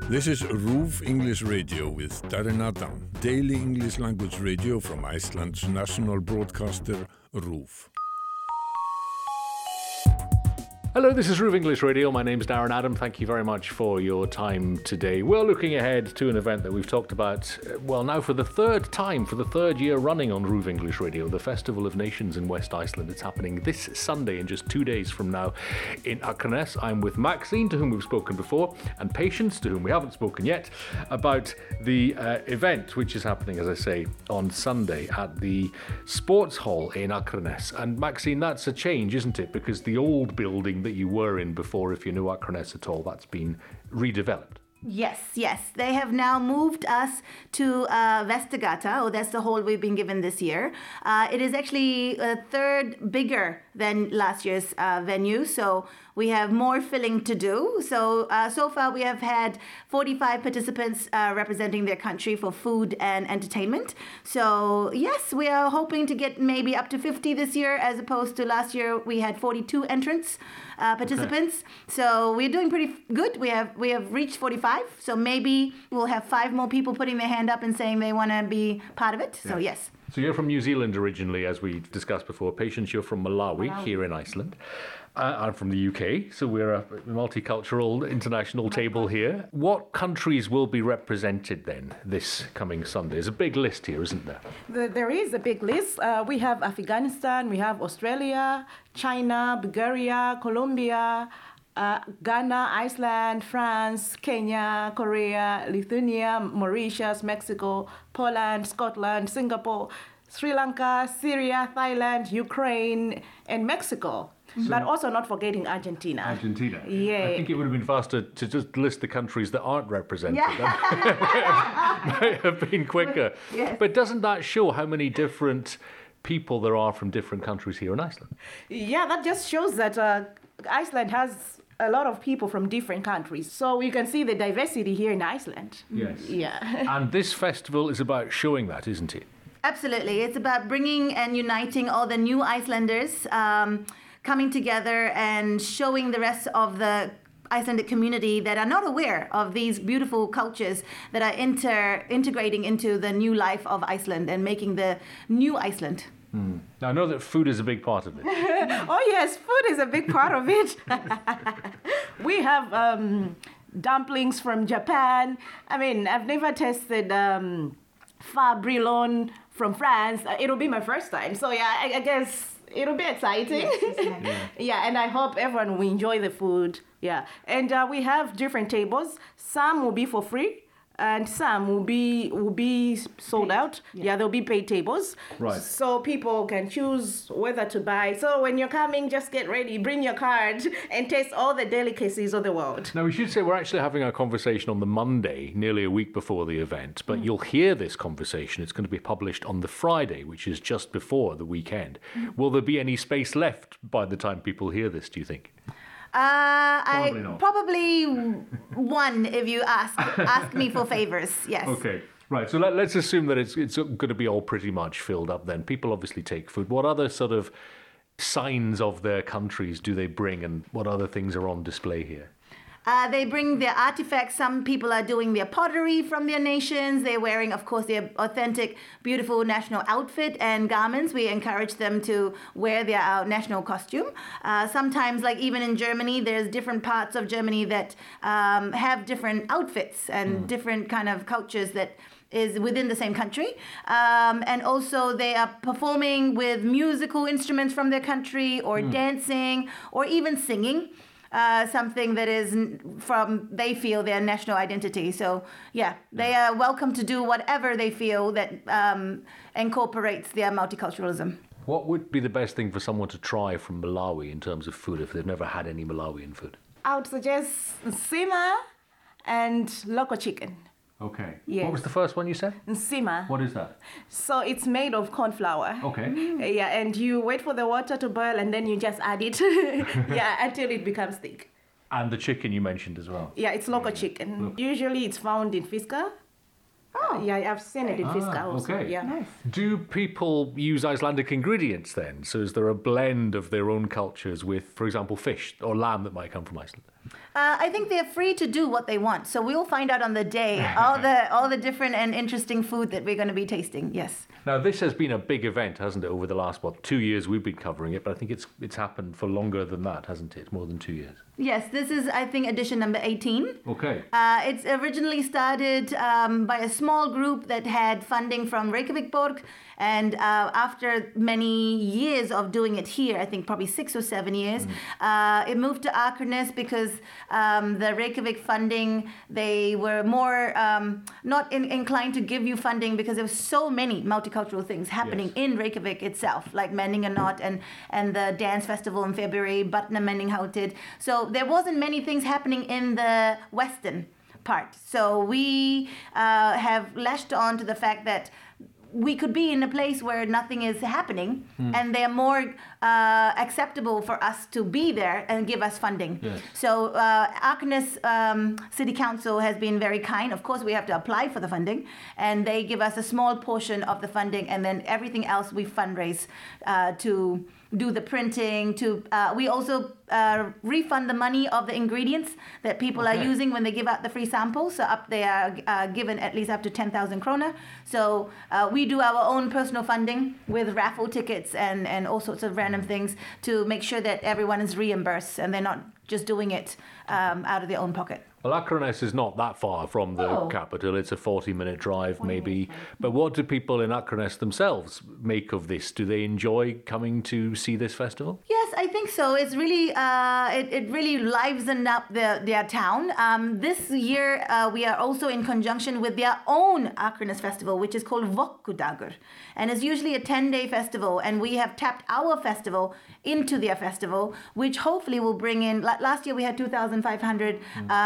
This is RÚV English Radio with Darren Adam, daily English language radio from Iceland's national broadcaster, RÚV. Hello, this is RÚV English Radio. My name's Darren Adam. Thank you very much for your time today. We're looking ahead to an event that we've talked about, now for the third time, for the third year running on RÚV English Radio, the Festival of Nations in West Iceland. It's happening this Sunday in just 2 days from now in Akranes. I'm with Maxine, to whom we've spoken before, and Patience, to whom we haven't spoken yet, about the event, which is happening, as I say, on Sunday at the Sports Hall in Akranes. And Maxine, that's a change, isn't it? Because the old building that you were in before, if you knew Akranes at all, that's been redeveloped. Yes. They have now moved us to Vestigata. That's the hall we've been given this year. It is actually a third bigger than last year's venue, so we have more filling to do. So far we have had 45 participants representing their country for food and entertainment. So yes, we are hoping to get maybe up to 50 this year, as opposed to last year we had 42 entrants. Participants. Okay. So we're doing pretty good. We have reached 45. So maybe we'll have 5 more people putting their hand up and saying they want to be part of it. Yeah. So yes. So you're from New Zealand originally, as we discussed before. Patience, you're from Malawi. Here in Iceland. I'm from the UK, so we're a multicultural international table here. What countries will be represented then this coming Sunday? There's a big list here, isn't there? There is a big list. We have Afghanistan, we have Australia, China, Bulgaria, Colombia, Ghana, Iceland, France, Kenya, Korea, Lithuania, Mauritius, Mexico, Poland, Scotland, Singapore, Sri Lanka, Syria, Thailand, Ukraine, and Mexico. But also not forgetting Argentina. Argentina? Yeah. I think it would have been faster to just list the countries that aren't represented. Yeah. Might have been quicker. Yes. But doesn't that show how many different people there are from different countries here in Iceland? Yeah, that just shows that Iceland has a lot of people from different countries. So you can see the diversity here in Iceland. Yes. Yeah. And this festival is about showing that, isn't it? Absolutely. It's about bringing and uniting all the new Icelanders, coming together and showing the rest of the Icelandic community that are not aware of these beautiful cultures that are integrating into the new life of Iceland and making the new Iceland. Now, I know that food is a big part of it. Oh, yes, food is a big part of it. We have dumplings from Japan. I mean, I've never tasted Fabrilon from France. It'll be my first time. So, yeah, I guess it'll be exciting. Yes, yeah, and I hope everyone will enjoy the food. Yeah, and we have different tables. Some will be for free, and some will be sold out. Yeah, there'll be paid tables. Right. So people can choose whether to buy. So when you're coming, just get ready, bring your card, and taste all the delicacies of the world. Now, we should say we're actually having our conversation on the Monday, nearly a week before the event, but you'll hear this conversation. It's going to be published on the Friday, which is just before the weekend. Will there be any space left by the time people hear this, do you think? Probably one, if you ask me for favors. Yes. Okay. Right. So let's assume that it's going to be all pretty much filled up then. People obviously take food. What other sort of signs of their countries do they bring, and what other things are on display here? They bring their artifacts. Some people are doing their pottery from their nations. They're wearing, of course, their authentic, beautiful national outfit and garments. We encourage them to wear their national costume. Sometimes, like even in Germany, there's different parts of Germany that have different outfits and different kind of cultures that is within the same country. And also they are performing with musical instruments from their country, or dancing, or even singing. Something that is from, they feel, their national identity. So, yeah, they are welcome to do whatever they feel that incorporates their multiculturalism. What would be the best thing for someone to try from Malawi in terms of food if they've never had any Malawian food? I would suggest nsima and local chicken. Okay. Yes. What was the first one you said? Nsima. What is that? So it's made of corn flour. Okay. Yeah, and you wait for the water to boil and then you just add it until it becomes thick. And the chicken you mentioned as well? Yeah, it's local chicken. Usually it's found in Fiska. Oh. Yeah, I've seen it in Fiska also. Okay. Yeah. Nice. Do people use Icelandic ingredients then? So is there a blend of their own cultures with, for example, fish or lamb that might come from Iceland? I think they're free to do what they want. So we'll find out on the day all the different and interesting food that we're going to be tasting. Yes. Now, this has been a big event, hasn't it, over the last, 2 years we've been covering it, but I think it's happened for longer than that, hasn't it? More than 2 years. Yes, this is, I think, edition number 18. Okay. It's originally started by a small group that had funding from Reykjavik Borg, and after many years of doing it here, I think probably 6 or 7 years, it moved to Akranes because the Reykjavik funding, they were more not inclined to give you funding because there were so many multicultural things happening in Reykjavik itself, like Menningarnótt and the dance festival in February, Batna Menningháttíð. So there wasn't many things happening in the Western part. So we have latched on to the fact that we could be in a place where nothing is happening, and they're more acceptable for us to be there and give us funding. Yes. So Akranes City Council has been very kind. Of course, we have to apply for the funding, and they give us a small portion of the funding, and then everything else we fundraise to do the printing. We also refund the money of the ingredients that people are using when they give out the free samples. So they are given at least up to 10,000 krona. So we do our own personal funding with raffle tickets and all sorts of random things to make sure that everyone is reimbursed and they're not just doing it out of their own pocket. Well, Akranes is not that far from the capital. It's a 40-minute drive, maybe. But what do people in Akranes themselves make of this? Do they enjoy coming to see this festival? Yes, I think so. It's really, it really livened up their town. This year, we are also in conjunction with their own Akranes festival, which is called Vokkudagur. And it's usually a 10-day festival. And we have tapped our festival into their festival, which hopefully will bring in, last year we had 2,500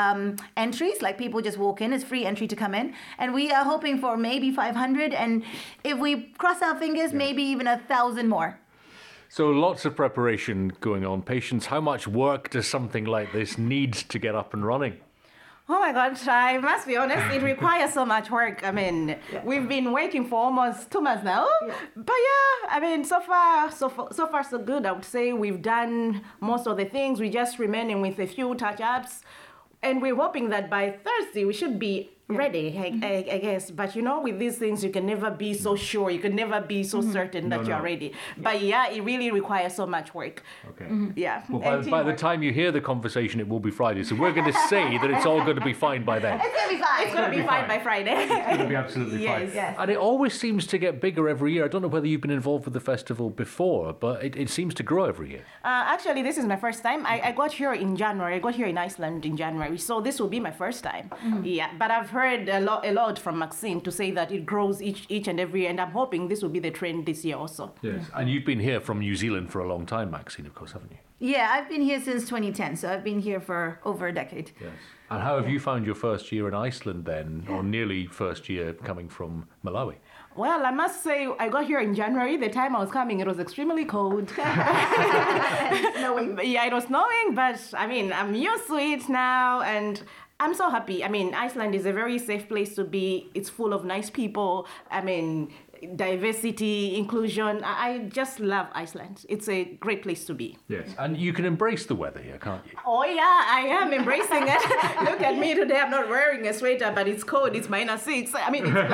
entries, like people just walk in, it's free entry to come in, and we are hoping for maybe 500, and if we cross our fingers, maybe even 1,000 more. So lots of preparation going on. Patience, how much work does something like this need to get up and running? Oh my God, I must be honest, it requires so much work. I mean, we've been waiting for almost 2 months now. Yeah. But yeah, I mean, so far so good. I would say we've done most of the things. We're just remaining with a few touch-ups. And we're hoping that by Thursday we should be ready, I guess. But you know, with these things, you can never be so sure. You can never be so certain that you're ready. But yeah, it really requires so much work. Okay. Yeah. Well, by the time you hear the conversation, it will be Friday. So we're going to say that it's all going to be fine by then. It's going to be fine. It's going to be fine by Friday. It's going to be absolutely fine. Yes. And it always seems to get bigger every year. I don't know whether you've been involved with the festival before, but it seems to grow every year. Actually, this is my first time. I got here in January. I got here in Iceland in January. So this will be my first time. Yeah. But I've heard a lot from Maxine to say that it grows each and every year, and I'm hoping this will be the trend this year also. Yes, and you've been here from New Zealand for a long time, Maxine, of course, haven't you? Yeah, I've been here since 2010, so I've been here for over a decade. Yes. And how have you found your first year in Iceland then, or nearly first year coming from Malawi? Well, I must say, I got here in January. The time I was coming, it was extremely cold. Snowing. Yeah, it was snowing, but I mean, I'm used to it now, and I'm so happy. I mean, Iceland is a very safe place to be. It's full of nice people. I mean, diversity, inclusion. I just love Iceland. It's a great place to be. Yes, and you can embrace the weather here, can't you? Oh yeah, I am embracing it. Look at me today. I'm not wearing a sweater, but it's cold. It's -6. I mean, it's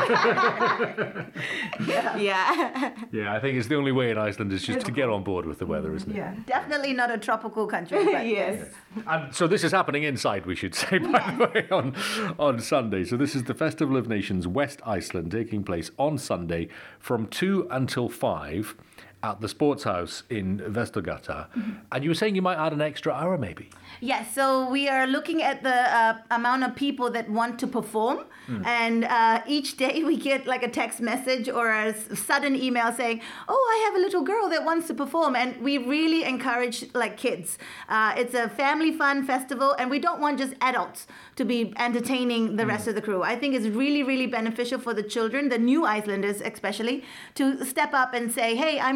Yeah, I think it's the only way in Iceland is just to get on board with the weather, isn't it? Yeah, definitely not a tropical country. But yes. And so this is happening inside, we should say, by the way, on Sunday. So this is the Festival of Nations West Iceland taking place on Sunday from 2 until 5 at the Sports House in Vesturgata. And you were saying you might add an extra hour maybe? Yes, so we are looking at the amount of people that want to perform. And each day we get like a text message or a sudden email saying, oh, I have a little girl that wants to perform. And we really encourage like kids. It's a family fun festival, and we don't want just adults to be entertaining the rest of the crew. I think it's really, really beneficial for the children, the new Icelanders especially, to step up and say, hey, I'm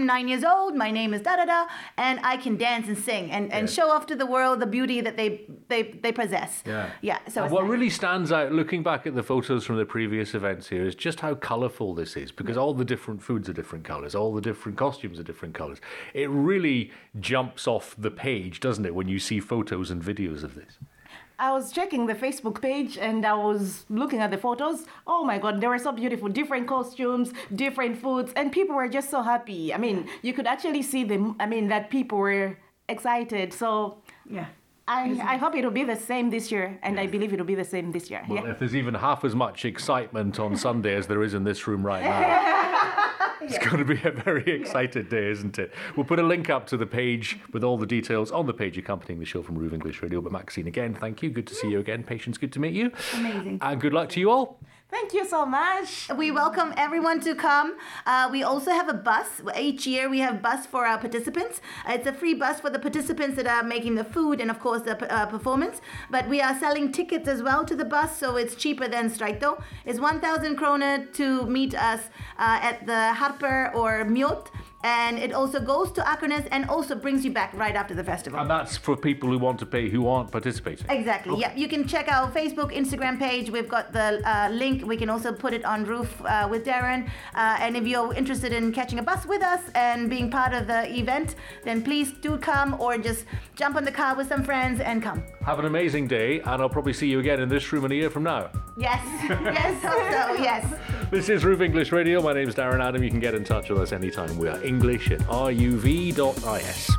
9 years old. My name is da-da-da. And I can dance and sing and show off to the world the beauty that they possess. Yeah. So what really stands out, looking back at the photos from the previous events here, is just how colourful this is, because all the different foods are different colours, all the different costumes are different colours. It really jumps off the page, doesn't it, when you see photos and videos of this? I was checking the Facebook page and I was looking at the photos. Oh my God, they were so beautiful. Different costumes, different foods, and people were just so happy. I mean, you could actually see that people were excited. So yeah. I hope it'll be the same this year, and I believe it'll be the same this year. Well, if there's even half as much excitement on Sunday as there is in this room right now, it's going to be a very excited day, isn't it? We'll put a link up to the page with all the details on the page accompanying the show from RÚV English Radio. But Maxine, again, thank you. Good to see you again. Patience, good to meet you. Amazing. And good luck to you all. Thank you so much. We welcome everyone to come. We also have a bus. Each year we have a bus for our participants. It's a free bus for the participants that are making the food and, of course, the performance. But we are selling tickets as well to the bus, so it's cheaper than Strætó. It's 1,000 kroner to meet us at the Harper or Mjøt. And it also goes to Akranes and also brings you back right after the festival. And that's for people who want to pay who aren't participating. Exactly. Okay. Yeah. You can check our Facebook, Instagram page. We've got the link. We can also put it on RÚV with Darren. And if you're interested in catching a bus with us and being part of the event, then please do come, or just jump on the car with some friends and come. Have an amazing day, and I'll probably see you again in this room in a year from now. Yes. Yes. Hope so. Yes. This is RÚV English Radio. My name is Darren Adam. You can get in touch with us anytime. We are English at ruv.is.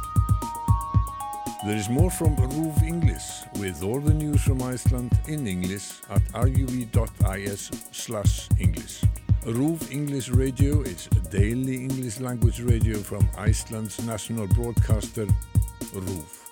There is more from RÚV English with all the news from Iceland in English at ruv.is/English. RÚV English Radio is a daily English language radio from Iceland's national broadcaster, RÚV.